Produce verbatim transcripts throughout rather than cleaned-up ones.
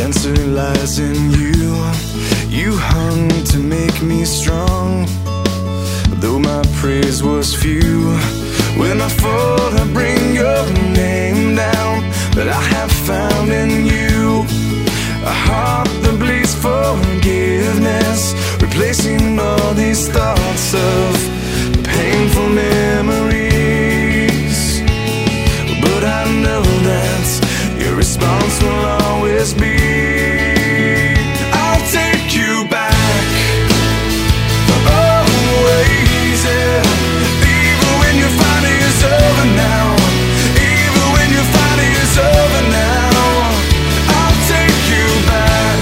answer lies in you. You hung to make me strong, though my praise was few. When I fall, I bring your name down, but I have found in you a heart that bleeds forgiveness, replacing all these thoughts of painful memories. But I know that your response will always be, I'll take you back, always, yeah. Even when your fight is over now, even when your fight is over now, I'll take you back,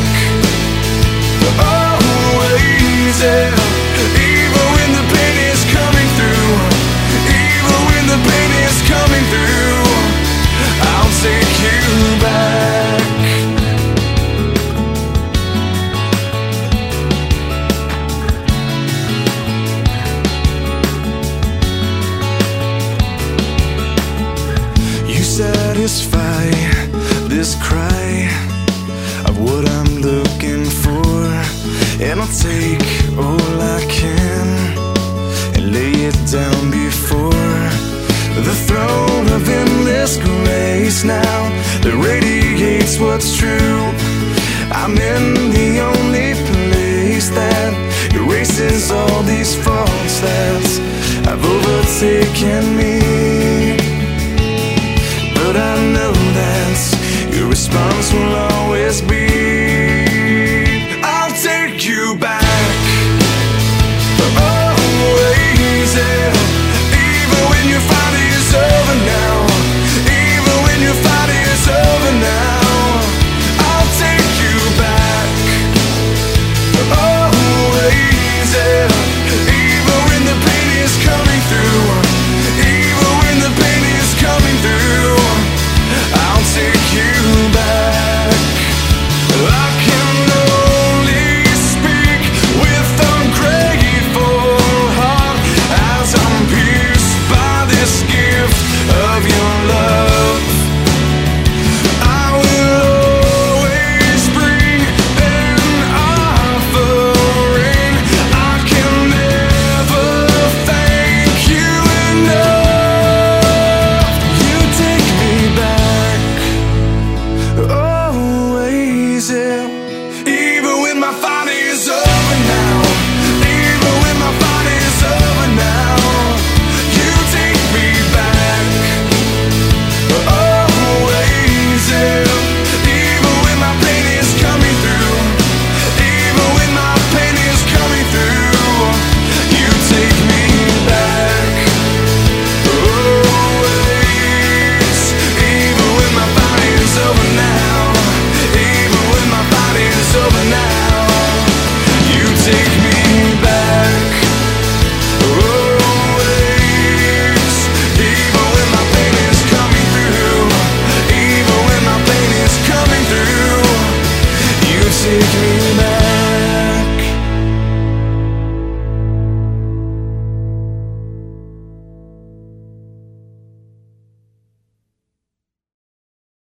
always, yeah. Even when the pain is coming through, even when the pain is coming through, I'll take you back. You satisfy this cry of what I'm looking for, and I'll take all I can and lay it down before the throne of endless grace now that radiates what's true. I'm in the only place that erases all these faults that have overtaken me.